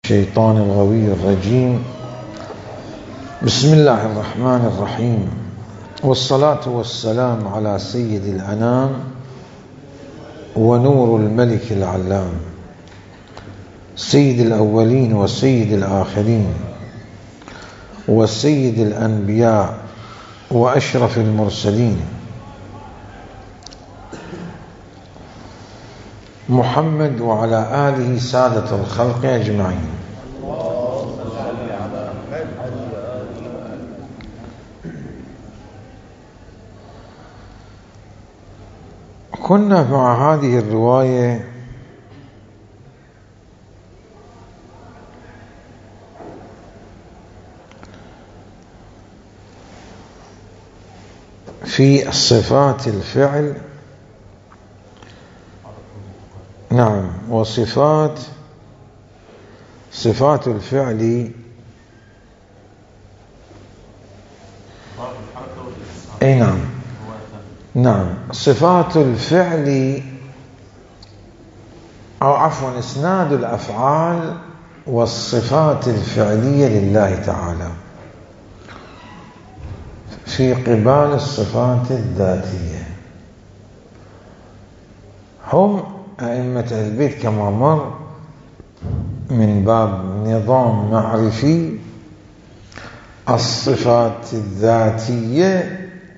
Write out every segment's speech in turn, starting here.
الشيطان الغوي الرجيم. بسم الله الرحمن الرحيم، والصلاة والسلام على سيد الأنام ونور الملك العلام، سيد الأولين وسيد الآخرين وسيد الأنبياء وأشرف المرسلين، محمد وعلى آله سادة الخلق أجمعين. كنا مع هذه الرواية في صفات الفعل، نعم، وصفات الفعل، اي نعم، صفات الفعل او عفوا اسناد الافعال والصفات الفعلية لله تعالى في قبال الصفات الذاتية. هم أئمة البيت كما مر من باب نظام معرفي الصفات الذاتية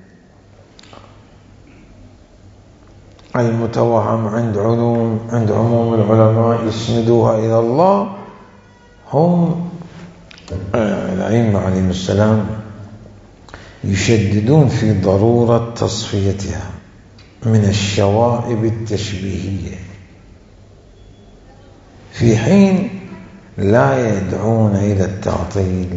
المتوهم عند عموم العلماء يسندوها إلى الله. هم الأئمة عليهم السلام يشددون في ضرورة تصفيتها من الشوائب التشبيهية، في حين لا يدعون إلى التعطيل.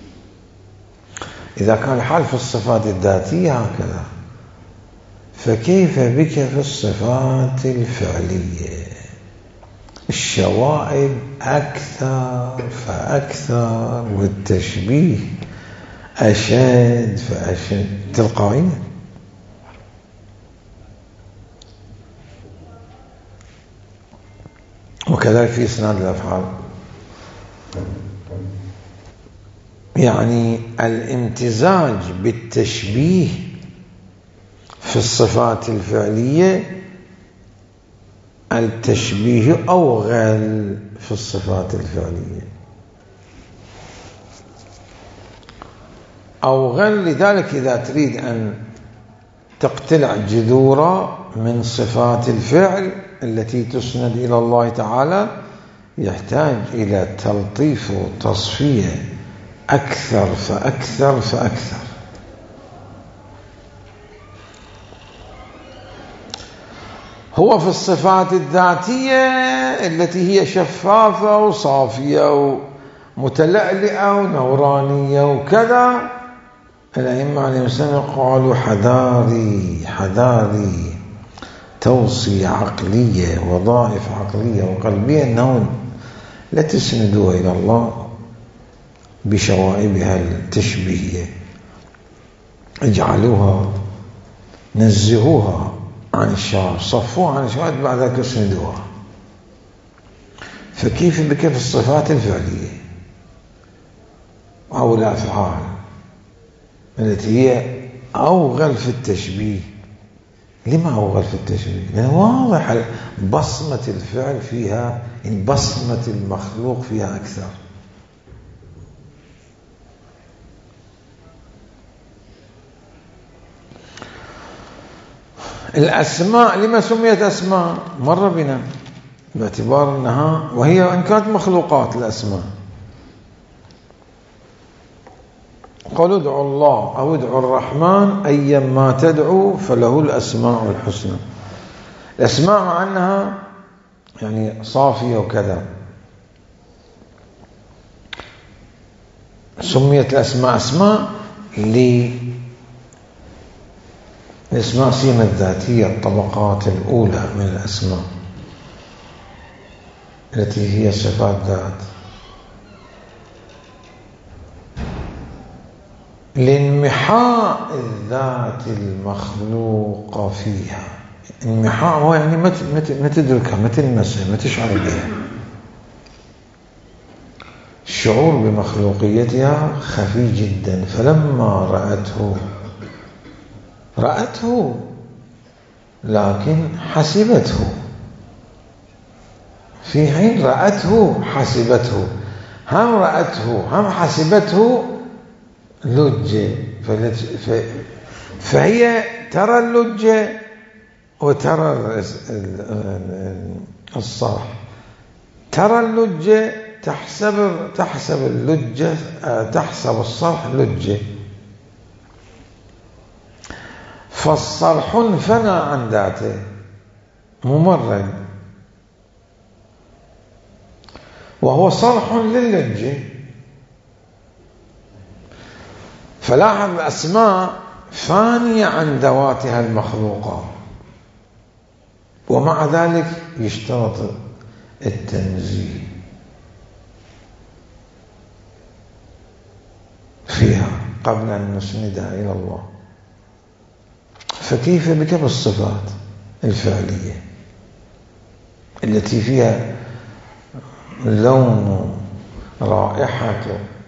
إذا كان الحال في الصفات الذاتية هكذا، فكيف بك في الصفات الفعلية؟ الشوائب أكثر فأكثر، والتشبيه أشد فأشد تلقائيا. وكذلك في إسناد الأفعال، يعني الامتزاج بالتشبيه في الصفات الفعلية، التشبيه أوغل في الصفات الفعلية، أوغل. لذلك إذا تريد أن تقتلع جذورا من صفات الفعل التي تسند إلى الله تعالى، يحتاج إلى تلطيف وتصفية أكثر فأكثر فأكثر. هو في الصفات الذاتية التي هي شفافة وصافية ومتلألئة ونورانية وكذا، الأئمة عليهم السلام قالوا حذاري توصية عقلية وظائف عقلية وقلبية أنه لا تسندوها إلى الله بشوائبها التشبيهية، اجعلوها، نزهوها عن الشوائب، صفوها عن الشوائب، بعد ذلك اسندوها. فكيف بك في الصفات الفعلية أو الأفعال التي هي أوغل في التشبيه؟ لما أوغل في التشبيه؟ لأنه واضح بصمة الفعل فيها، إن بصمة المخلوق فيها أكثر. الأسماء لما سميت أسماء؟ مر بنا باعتبار أنها، وهي إن كانت مخلوقات الأسماء، قالوا ادعوا الله أو ادعوا الرحمن أيما تدعوا فله الأسماء الحسنى. الأسماء مع أنها يعني صافية وكذا، سميت الأسماء أسماء الأسماء سيما الذاتية، الطبقات الأولى من الأسماء التي هي صفات ذات، لانمحاء الذات المخلوقة فيها. انمحاء هو يعني ما تدركها، ما تلمسها، ما تشعر بها. الشعور بمخلوقيتها خفي جدا. فلما رأته لكن حسبته، في حين رأته حسبته، هم رأته هم حسبته لجة. فهي ترى اللجة وترى الصرح. ترى اللجة تحسب اللجة، تحسب الصرح لجة، فالصرح انفنى عن ذاته ممرد، وهو صرح لللجة. فلاحظ الأسماء فانية عن ذواتها المخلوقة، ومع ذلك يشترط التنزيه فيها قبل أن نسندها إلى الله. فكيف بك بالصفات الفعلية التي فيها لون، رائحة،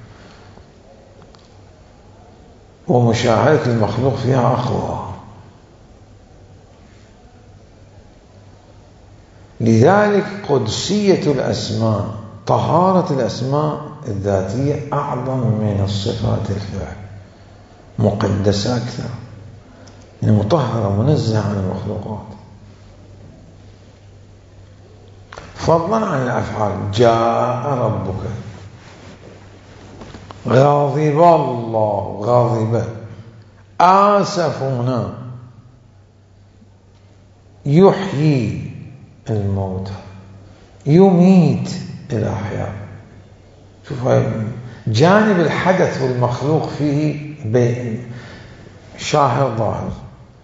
ومشاهدة المخلوق فيها أقوى. لذلك قدسية الأسماء، طهارة الأسماء الذاتية أعظم من الصفات الفعل، مقدسة أكثر، يعني مطهرة منزهة عن المخلوقات، فضلا عن الأفعال. جاء ربك، غاضب الله، غاضب، آسفنا، يحيي الموتى، يميت الأحياء. شوف جانب الحدث والمخلوق فيه شاهر ظاهر،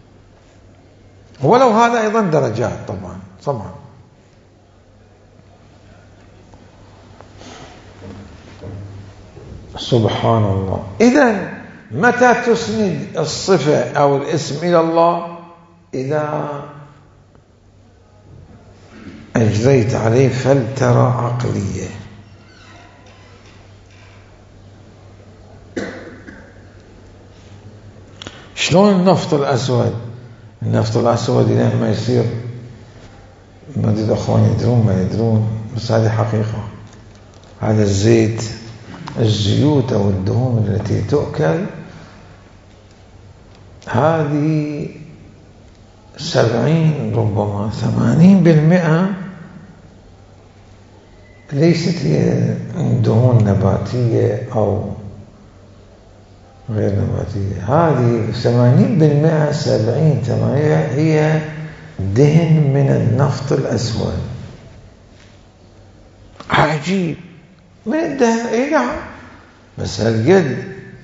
ولو هذا أيضا درجات طبعا. سبحان الله. إذن متى تسند الصفة أو الاسم إلى الله؟ إذا أجريت عليه فلترة عقلية. شلون النفط الأسود؟ النفط الأسود إلى ما يصير، ما أدري أخواني يدرون ما يدرون، بس هذه حقيقة. هذا الزيت، الزيوت أو الدهون التي تؤكل، هذه 70 ربما 80% ليست هي دهون نباتية أو غير نباتية. هذه 80% 70-80 هي دهن من النفط الأسود. عجيب من الدهن. اي نعم، بس هالقد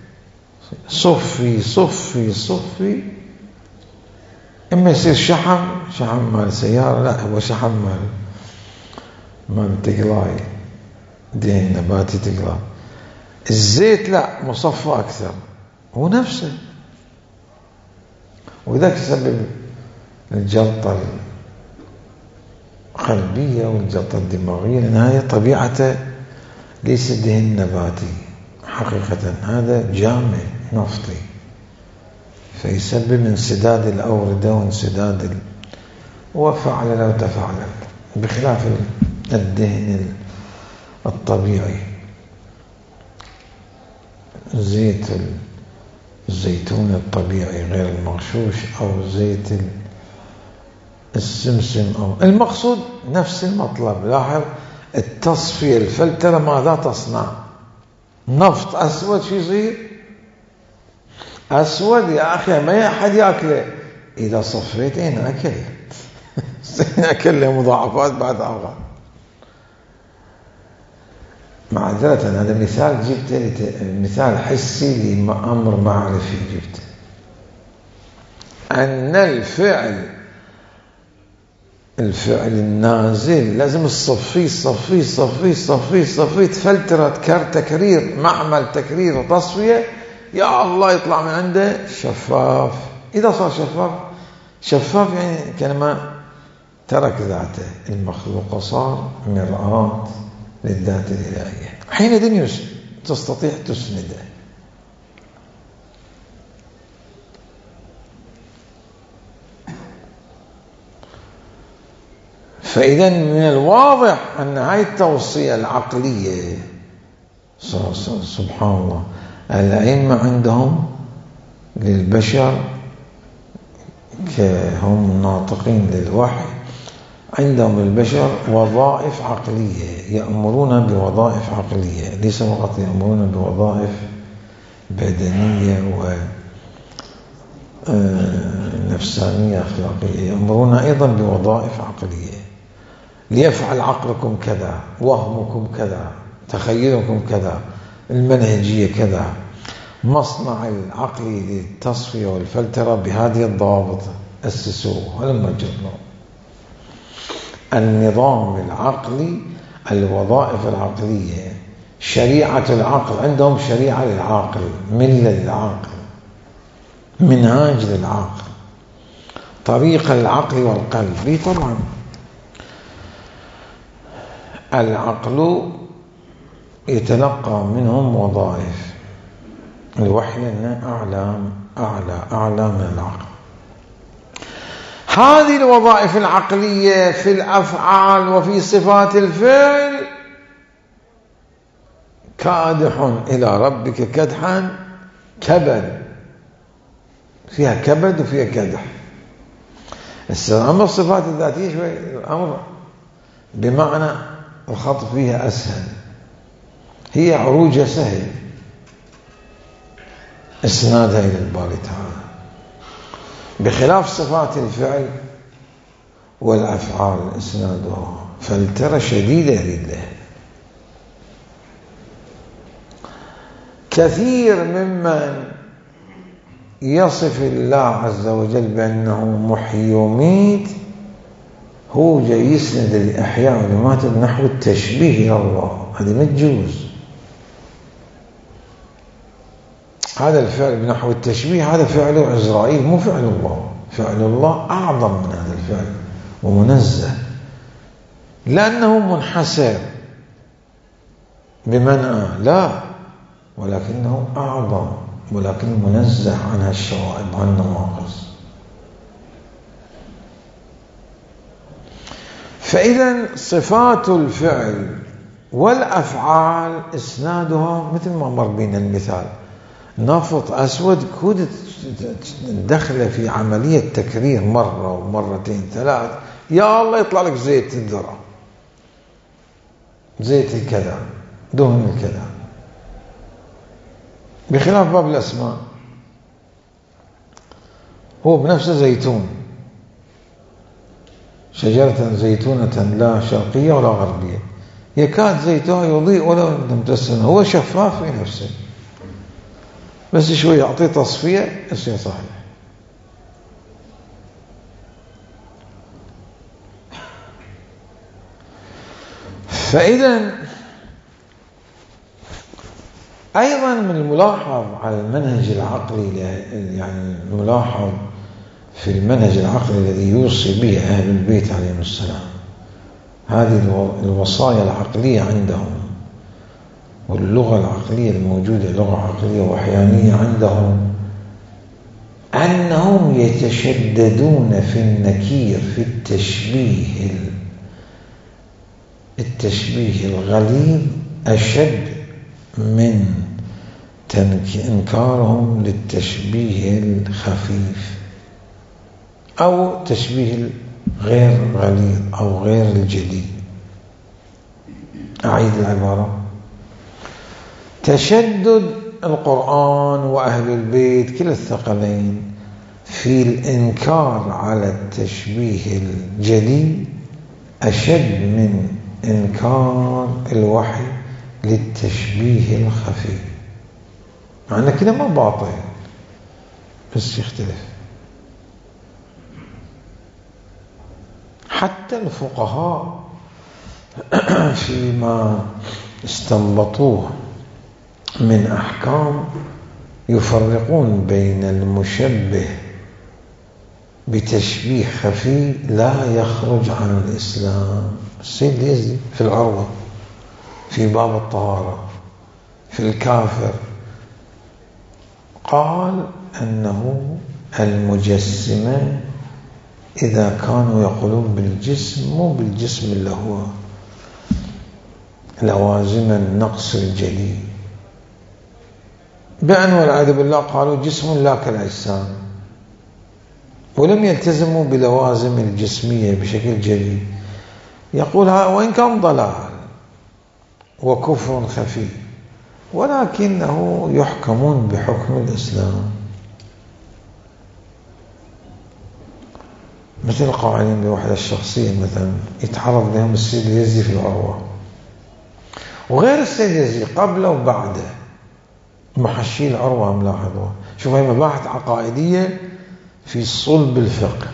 صفي اما يصير شحم مال سيارة، لا هو شحم مال تقلاي، دهن نباتي تقلاي. الزيت لا، مصفى أكثر، هو نفسه، وذاك يسبب الجلطة القلبية والجلطة الدماغية، لأن هي طبيعته ليس دهن نباتي حقيقة، هذا جامع نفطي، فيسبب انسداد الأوردة وانسداد وفعل لو تفعل، بخلاف الدهن الطبيعي، زيت الزيتون الطبيعي غير المغشوش، أو زيت السمسم، أو المقصود نفس المطلب. لاحظ التصفية، الفلترة ماذا تصنع؟ نفط أسود شو يصير؟ أسود يا أخي، ما أحد يأكله. إذا صفيت أكل أكل له مضاعفات بعد آخر. معذرة، هذا مثال جبته، مثال حسي لأمر معرفي جبته، أن الفعل النازل لازم الصفي تفلترة تكرير، معمل تكرير وتصفية، يا الله يطلع من عنده شفاف. إذا صار شفاف يعني كأنما ترك ذاته المخلوق، صار مرآة للذات الإلهية. حينئذ تستطيع تسنده. فإذا من الواضح أن هذه التوصية العقلية سبحان الله الأئمة عندهم للبشر كهم ناطقين للوحي، عندهم البشر وظائف عقلية، يأمرون بوظائف عقلية، ليس فقط يأمرون بوظائف بدنية ونفسانية أخلاقية، يأمرون أيضا بوظائف عقلية. ليفعل عقلكم كذا، وهمكم كذا، تخيلكم كذا، المنهجية كذا، مصنع العقلي للتصفية والفلترة بهذه الضوابط أسسوه. ولما جرنا النظام العقلي، الوظائف العقلية، شريعة العقل، عندهم شريعة للعاقل، ملة للعاقل، منهاج للعاقل، طريقة للعقل والقلب. طبعا العقل يتلقى منهم وظائف، الوحي لنا أعلى من العقل. هذه الوظائف العقلية في الأفعال وفي صفات الفعل كادح إلى ربك كدحا كبد، فيها كبد وفيها كدح. أما الصفات الذاتية شوي الأمر بمعنى الخط فيها أسهل، هي عروجة سهل إسنادها إلى الباري تعالى، بخلاف صفات الفعل والأفعال إسنادها فلترة شديدة لله. كثير ممن يصف الله عز وجل بأنه محيي وميت هو جاي يسند الإحياء والممات نحو التشبيه إلى الله، هذه ما تجوز. هذا الفعل بنحو التشبيه هذا فعل عزرائيل مو فعل الله، فعل الله أعظم من هذا الفعل ومنزه، لأنه منحسر بمنع لا، ولكنه أعظم، ولكن منزه عن الشوائب عن النواقص. فإذا صفات الفعل والأفعال إسنادها مثل ما مر بنا المثال، نفط أسود كود دخل في عملية تكرير مرة ومرتين ثلاث، يا الله يطلع لك زيت الذرة، زيت الكذا، دهن الكذا. بخلاف باب الأسماء هو بنفسه زيتون، شجرة زيتونة لا شرقية ولا غربية، يكاد زيتها يضيء ولو لم تسن، هو شفاف في نفسه، بس شوي يعطيه تصفية يصير صحيح. فإذا أيضا من الملاحظ على المنهج العقلي، يعني الملاحظ في المنهج العقلي الذي يوصي به أهل البيت عليهم السلام، هذه الوصايا العقلية عندهم واللغة العقلية الموجودة، لغة عقلية وحيانية عندهم، أنهم يتشددون في النكير، في التشبيه الغليظ أشد من إنكارهم للتشبيه الخفيف أو تشبيه غير غليظ أو غير الجديد. أعيد العبارة: تشدد القرآن وأهل البيت كلا الثقلين في الإنكار على التشبيه الجديد أشد من إنكار الوحي للتشبيه الخفي، معنى كده ما باطل بس يختلف. حتى الفقهاء فيما استنبطوه من أحكام يفرقون بين المشبه بتشبيه خفي لا يخرج عن الإسلام. السيد اليزدي في العروة في باب الطهارة في الكافر، قال أنه المجسمة إذا كانوا يقولون بالجسم مو بالجسم اللي هو لوازم النقص الجلي، بأن والعياذ بالله قالوا جسم لا كالأجسام، ولم يلتزموا بلوازم الجسمية بشكل جلي. يقول وإن كان ضلال وكفر خفي، ولكنه يحكمون بحكم الإسلام، مثل قوانين الوحدة الشخصية مثلا يتعرض لهم السيد اليزدي في العروة، وغير السيد اليزدي قبله وبعده محشي العروة ملاحظوا. شوف هاي مباحث عقائدية في صلب الفقه،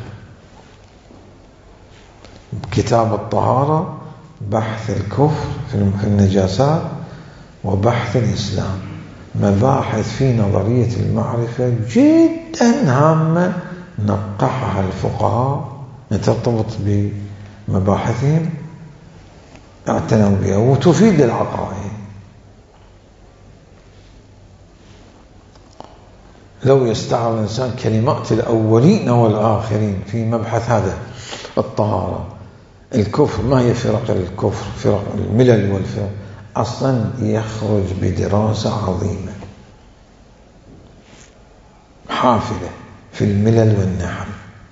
كتاب الطهارة، بحث الكفر في النجاسات، وبحث الإسلام، مباحث في نظرية المعرفة جدا هامة نقحها الفقهاء ترتبط بمباحثهم اعتنوا بها وتفيد العقائد. لو يستعرض الإنسان كلمات الأولين والآخرين في مبحث هذا الطهارة، الكفر، ما هي فرق الكفر، فرق الملل والفرق، أصلا يخرج بدراسة عظيمة حافلة في الملل والنحل،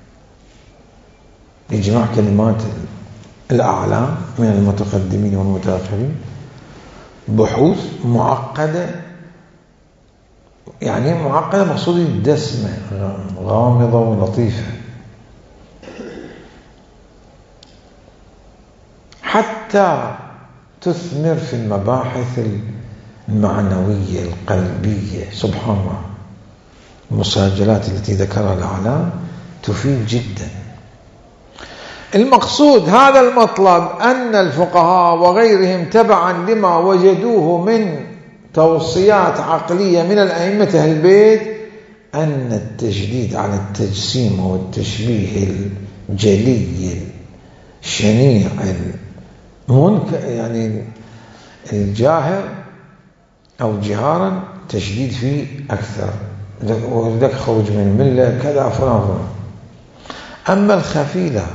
يجمع كلمات الأعلام من المتقدمين والمتأخرين، بحوث معقدة، يعني معقدة مقصود دسمة غامضة ولطيفة، حتى تثمر في المباحث المعنوية القلبية. سبحان الله، المساجلات التي ذكرها الأعلام تفيد جدا. المقصود هذا المطلب أن الفقهاء وغيرهم تبعا لما وجدوه من توصيات عقلية من الأئمة أهل البيت، أن التشديد على التجسيم والتشبيه الجلي الشنيع يعني الجاهر أو جهارا تشديد فيه أكثر، وذلك خروج من الملة كذا فلان. أما الخفي لا،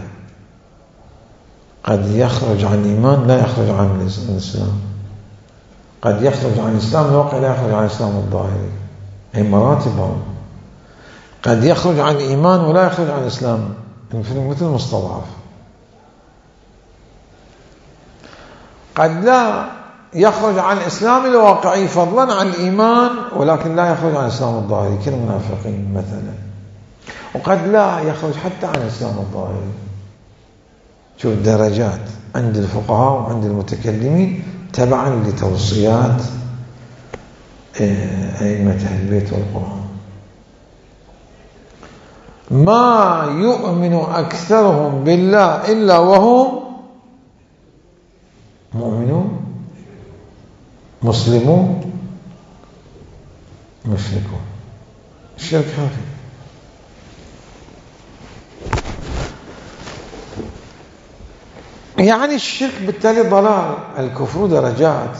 قد يخرج عن الإيمان لا يخرج عن الإسلام، قد يخرج عن الإسلام الواقع لا يخرج عن الإسلام الظاهري، هي مراتب. قد يخرج عن الإيمان ولا يخرج عن الإسلام، مثل المستضعف. قد لا يخرج عن الإسلام الواقعي فضلا عن الإيمان، ولكن لا يخرج عن الإسلام الظاهري كالمنافقين مثلا. وقد لا يخرج حتى عن الإسلام الظاهري. شوف درجات عند الفقهاء وعند المتكلمين تبعا لتوصيات أئمة أهل البيت والقرآن. ما يؤمن أكثرهم بالله إلا وهم مؤمنون مسلمون مشركون. الشرك خفي. يعني الشرك بالتالي ضلال. الكفر درجات،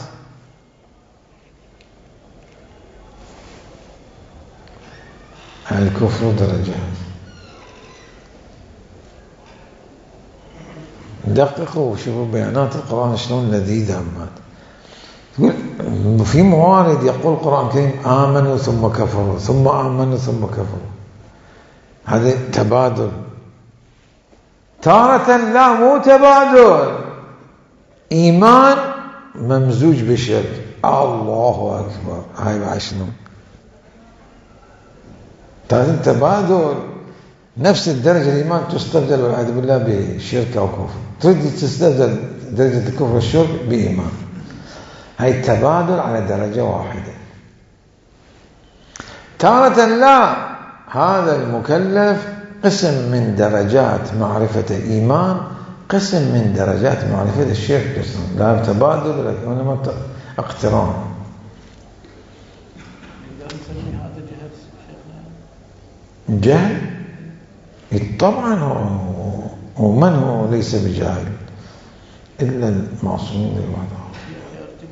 الكفر درجات. دققوا وشوفوا بيانات القرآن شلون لذيذة. تقول في موارد يقول القرآن الكريم آمنوا ثم كفروا ثم آمنوا ثم كفروا، هذا تبادل. تارة لا، مو تبادل، إيمان ممزوج بشرك. الله أكبر، هاي بقى شنو؟ تبادل. نفس الدرجة الإيمان تستبدل والعياذ بالله بشرك أو كفر، تريد تستبدل درجة الكفر والشرك بإيمان. هاي تبادل على درجة واحدة. تارة لا، هذا المكلف قسم من درجات معرفة الإيمان، قسم من درجات معرفة الشرك، قسم لا تبادل وإنما اقتران. جهل طبعا، ومن هو ليس بجاهل إلا المعصومين للوضع.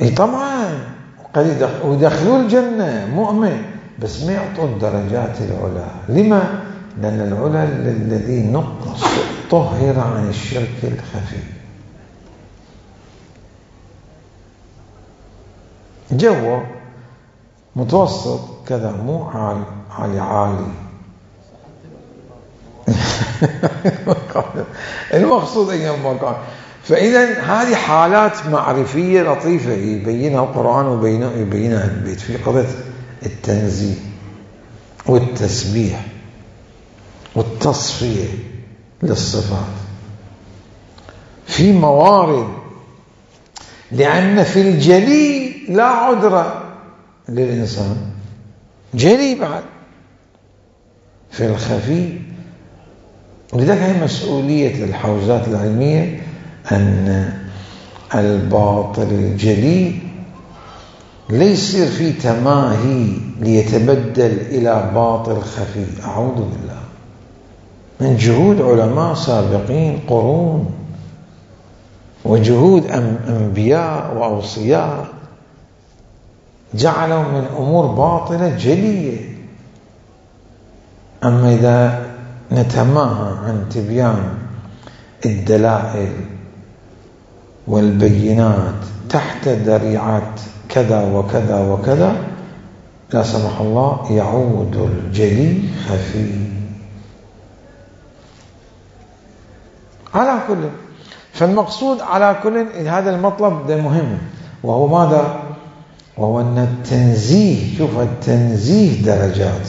اي طبعا ويدخلوا الجنة مؤمن، بس ما يعطوا الدرجات العلى. لما؟ لأن العلى الذي نقص طهر عن الشرك الخفي. جو متوسط كذا، مو عالي المقصود أي مكان. فإذا هذه حالات معرفية لطيفة يبينها القرآن ويبينها البيت في قضية التنزيه والتسبيح والتصفية للصفات في موارد، لأن في الجلي لا عذر للإنسان، جلي بعد في الخفي. ولذلك هي مسؤولية الحوزات العلمية أن الباطل الجلي ليس يصير فيه تماهي ليتبدل إلى باطل خفي. أعوذ بالله، من جهود علماء سابقين قرون وجهود أنبياء وأوصياء جعلوا من أمور باطلة جلية. أما إذا نتماهى عن تبيان الدلائل والبينات تحت ذريعة كذا وكذا وكذا، لا سمح الله يعود الجلي خفي. على كل، فالمقصود على كل هذا المطلب ده مهم، وهو ماذا؟ وهو أن التنزيه، شوف التنزيه درجات،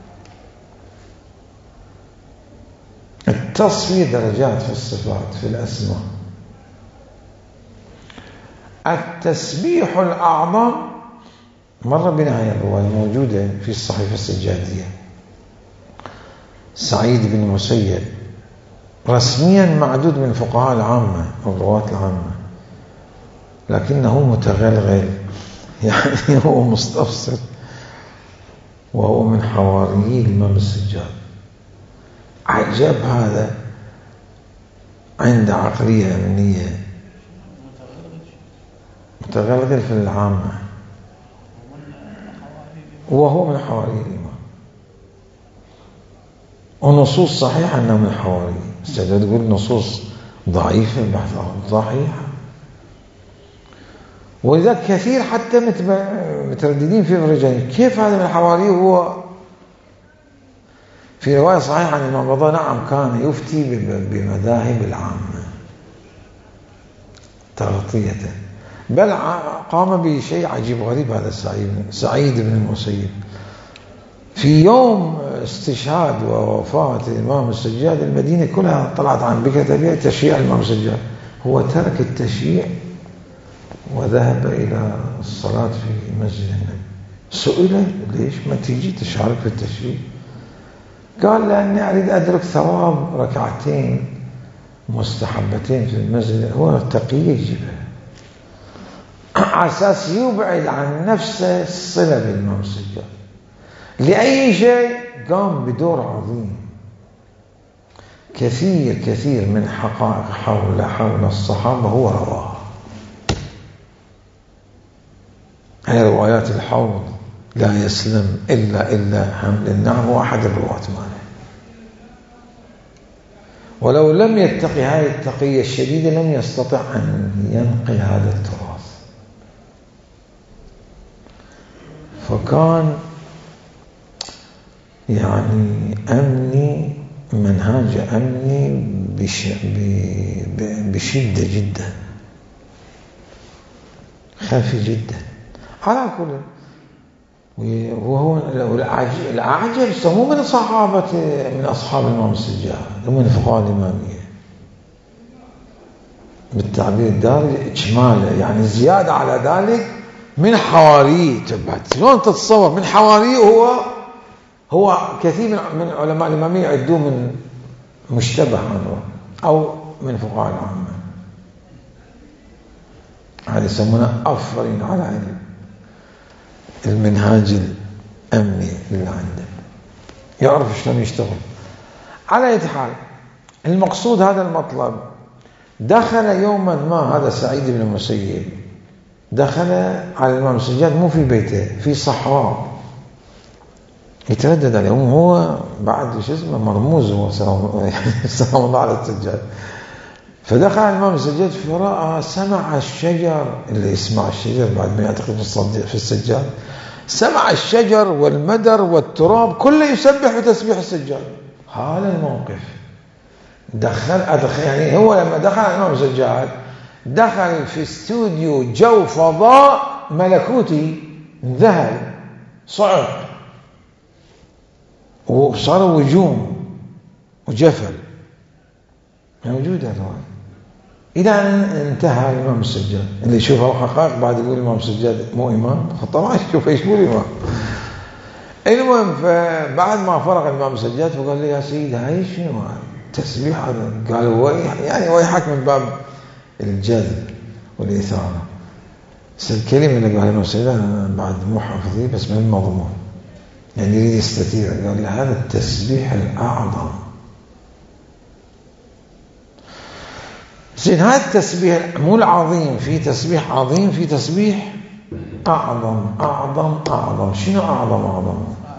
التصفية درجات في الصفات في الأسماء. التسبيح الأعظم مر بنا هي الرواية موجودة في الصحيفة السجادية. سعيد بن المسيب رسميا معدود من الفقهاء العامة أو الرواة العامة، لكنه متغلغل، يعني هو مستفسر، وهو من حواريي الإمام السجاد. عجب هذا، عنده عقلية أمنية، متغلغل في العامة، وهو من حواري الإمام، ونصوص صحيحة أنه من حواري. السجاد تقول نصوص ضعيفة بحث صحيحة، ولذلك كثير حتى مترددين في الرجال كيف هذا من حواري. هو في رواية صحيحة عن الإمام رضا نعم كان يفتي بمذاهب العامة تغطية، بل قام بشيء عجيب غريب. هذا سعيد بن المسيب في يوم استشهاد ووفاة الإمام السجاد المدينة كلها طلعت عن بكتة تشييع الإمام السجاد، هو ترك التشييع وذهب إلى الصلاة في مسجد النبي. سئل ليش ما تيجي تشارك في التشييع؟ قال لأني أريد أدرك ثواب ركعتين مستحبتين في المسجد. هو تقي يجيبها على أساس يبعد عن نفسه الصلة بالإمام السجاد. لأي شيء قام بدور عظيم. كثير من حقائق حول الصحابة هو رواها. هي روايات الحوض لا يسلم إلا حمل النعم، هو أحد الرواة ماله. ولو لم يتقي هذه التقية الشديدة لم يستطع أن ينقل هذا التراث. فكان يعني أمني، منهاج أمني بشدة جدا، خافي جدا على كل. وهو العجب مو من صحابة من أصحاب الإمام السجاد، من فقهاء الإمامية بالتعبير الدارج إجماله، يعني زيادة على ذلك من حواريه. تبعت شلون تتصور من حواريه؟ هو كثير من علماء الإمامية يعدوه من مشتبه عنه أو من فقهاء العامة. هذا يسمونه أفرين على علم المنهاج الأمني اللي عنده، يعرف شلون يشتغل. على أي حال المقصود هذا المطلب. دخل يوما ما هذا سعيد بن المسيب دخل على الإمام السجاد مو في بيته، في صحراء يتردد عليهم، هو بعد شو اسمه مرموز، هو سلام الله على السجاد. فدخل على الإمام السجاد فرأى، سمع الشجر، اللي يسمع الشجر بعد ما يعتقد في السجاد، سمع الشجر والمدر والتراب كله يسبح بتسبيح السجاد. هذا الموقف دخل يعني هو لما دخل على الإمام السجاد دخل في استوديو جو فضاء ملكوتي، ذهل صعق وصار وجوم وجفل موجودة الآن، إلى أن انتهى الإمام السجاد. اللي يشوف الحقائق بعد يقول الإمام السجاد مو إمام، طبعا يشوف ايش يقول إمام. المهم فبعد ما فرغ الإمام السجاد فقال لي يا سيدي هاي شنو تسبيح هذا؟ قالوا يعني ويحك من باب الجذب والإثارة. بس الكلمة اللي قالها الإمام السجاد أنا بعد مو حافظيه بس من المضمون، يعني يريد يستثير. قال لي هذا التسبيح الأعظم. زين هذا التسبيح مو العظيم، في تسبيح عظيم، في تسبيح أعظم أعظم أعظم. شنو أعظم أعظم؟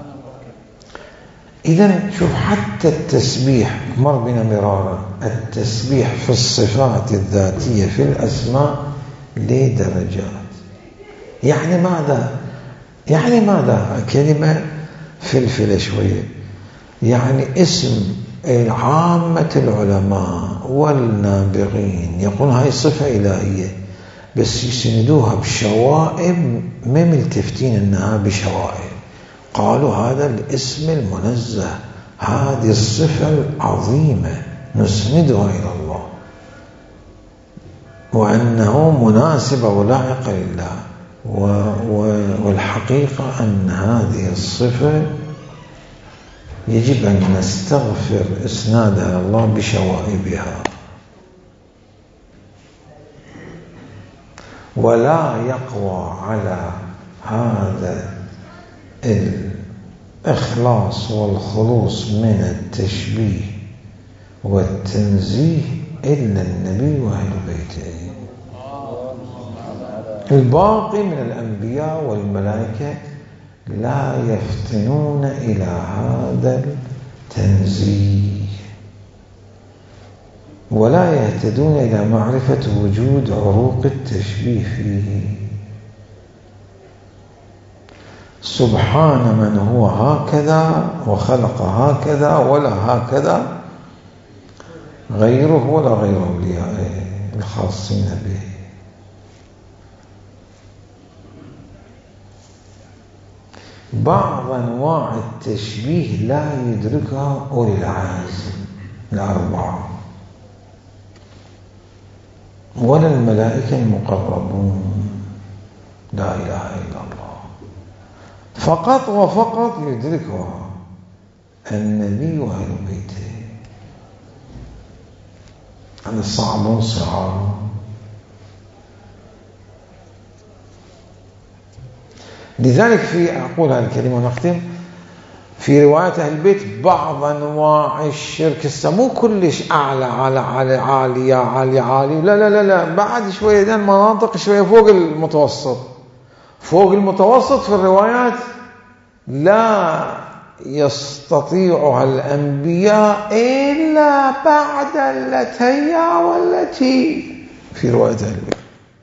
إذن شوف حتى التسبيح مر بنا مرارا، التسبيح في الصفات الذاتية في الأسماء له درجات. يعني ماذا؟ كلمة فلفلة شوية. يعني اسم عامة العلماء والنابغين يقول هاي صفة إلهية، بس يسندوها بشوائب ما ملتفتين انها بشوائب. قالوا هذا الاسم المنزه، هذه الصفة العظيمة نسندها إلى الله، وأنه مناسبة ولائقة لله. والحقيقة أن هذه الصفة يجب أن نستغفر إسنادها إلى الله بشوائبها، ولا يقوى على هذا الإخلاص والخلوص من التشبيه والتنزيه إلا النبي وأهل بيته. الباقي من الأنبياء والملائكة لا يفتنون إلى هذا التنزيه ولا يهتدون إلى معرفة وجود عروق التشبيه فيه. سبحان من هو هكذا وخلق هكذا ولا هكذا غيره ولا غير أوليائه الخاصين به. بعض أنواع التشبيه لا يدركها أولي العزم الأربعة ولا الملائكة المقربون، لا إله إلا الله، فقط وفقط يدركها النبي وأهل بيته. هذا صعب صعب. لذلك في أقول هذه الكلمة ونختم، في رواية أهل البيت بعض أنواع الشرك مو كلش أعلى على عالية عالية عالية، لا لا لا لا، بعد شوية دين مناطق شوية فوق المتوسط. فوق المتوسط في الروايات لا يستطيعها الأنبياء إلا بعد التي والتي في رواية أهل البيت.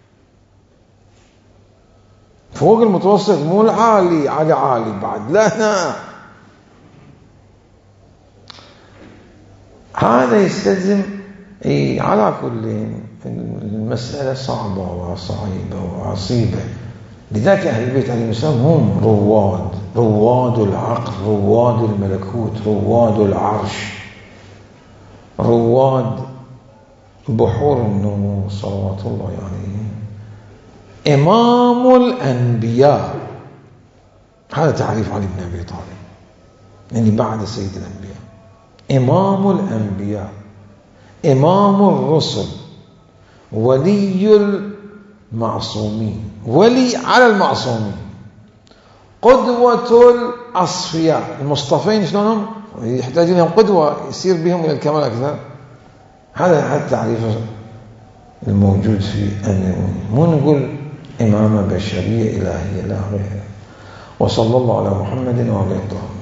فوق المتوسط مو العالي على عالي بعد، لا. هذا يستلزم على كل المسألة صعبة وصعيبة وعصيبة. لذلك أهل البيت عليهم السلام هم رواد العقل، رواد الملكوت، رواد العرش، رواد بحور النور صلوات الله عليهم، إمام الأنبياء. هذا تعريف علي بن أبي طالب، يعني بعد سيد الأنبياء إمام الأنبياء، إمام الرسل، ولي المعصومين، ولي على المعصومين، قدوة الأصفياء المصطفين. شلونهم يحتاج لهم قدوة يصير بهم إلى الكمال أكثر. هذا التعريف الموجود في أمير. مو نقول إمامة بشرية إلهية لا غير. وصلى الله على محمد وعلى آله.